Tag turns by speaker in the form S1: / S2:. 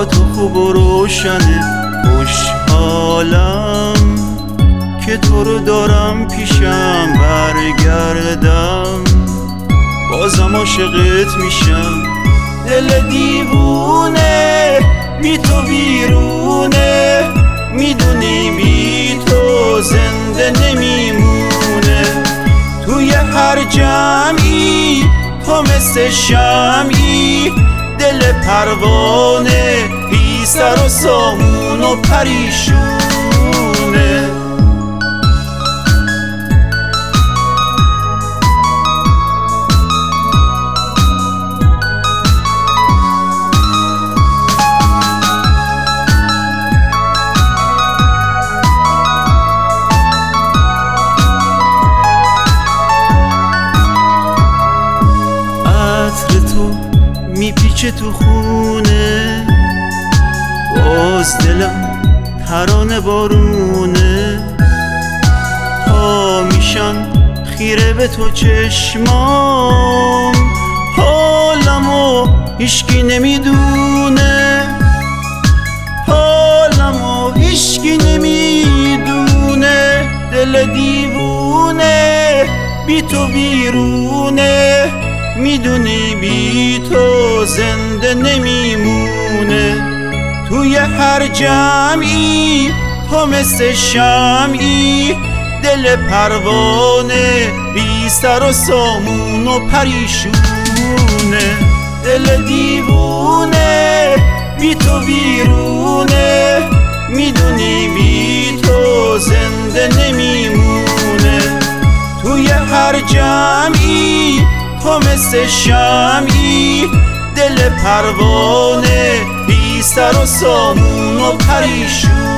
S1: تو خوب و روشنه. خوشحالم که تو رو دارم پیشم، برگردم بازم عاشقت میشم. دل دیوونه بی تو بیرونه، میدونی بی تو زنده نمیمونه. توی هر جمعی تو مثل شمعی، دل پروانه بی سر و سامون و پریشونه. میپیچه تو خونه، باز دلم ترانه بارونه. پا میشن خیره به تو چشمام، حالمو هیشکی نمیدونه، حالمو هیشکی نمیدونه. دل دیوونه بی تو بیرونه، میدونی بی تو زنده نمیمونه. توی هر جمعی تو مثل شمعی، دل پروانه بی سر و سامون و پریشونه. دل دیوونه بی تو بیرونه، میدونی بی تو زنده نمیمونه. توی هر جمعی تو مثل شمعی، دل پروانه بی سر و سامون و پریشون.